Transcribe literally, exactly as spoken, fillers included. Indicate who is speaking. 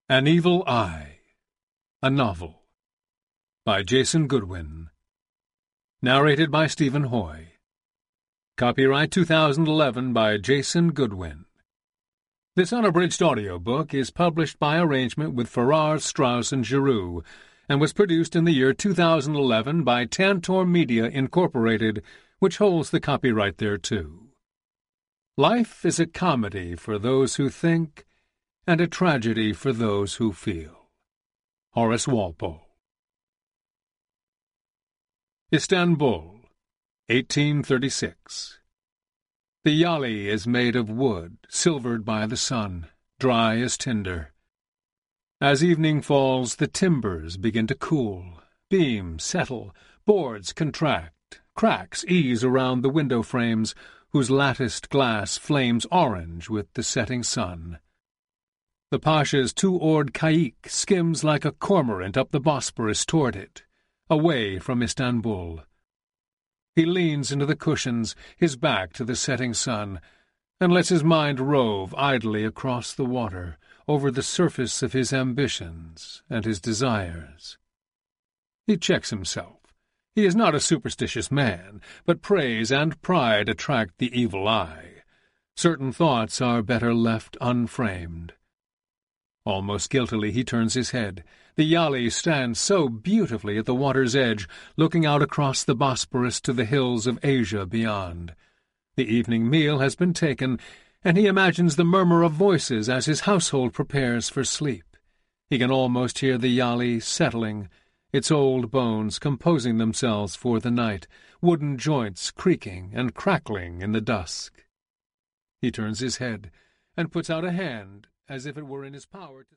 Speaker 1: An Evil Eye, a novel, by Jason Goodwin. Narrated by Stephen Hoy. Copyright two thousand eleven by Jason Goodwin. This unabridged audiobook is published by arrangement with Farrar, Straus and Giroux, and was produced in the year two thousand eleven by Tantor Media, Incorporated, which holds the copyright thereto. Life is a comedy for those who think, and a tragedy for those who feel. Horace Walpole. Istanbul, eighteen thirty-six. The yali is made of wood, silvered by the sun, dry as tinder. As evening falls, the timbers begin to cool, beams settle, boards contract, cracks ease around the window frames, whose latticed glass flames orange with the setting sun. The Pasha's two-oared caique skims like a cormorant up the Bosporus toward it, away from Istanbul. He leans into the cushions, his back to the setting sun, and lets his mind rove idly across the water, over the surface of his ambitions and his desires. He checks himself. He is not a superstitious man, but praise and pride attract the evil eye. Certain thoughts are better left unframed. Almost guiltily he turns his head. The yali stands so beautifully at the water's edge, looking out across the Bosporus to the hills of Asia beyond. The evening meal has been taken, and he imagines the murmur of voices as his household prepares for sleep. He can almost hear the yali settling, its old bones composing themselves for the night, wooden joints creaking and crackling in the dusk. He turns his head, and puts out a hand, as if it were in his power to...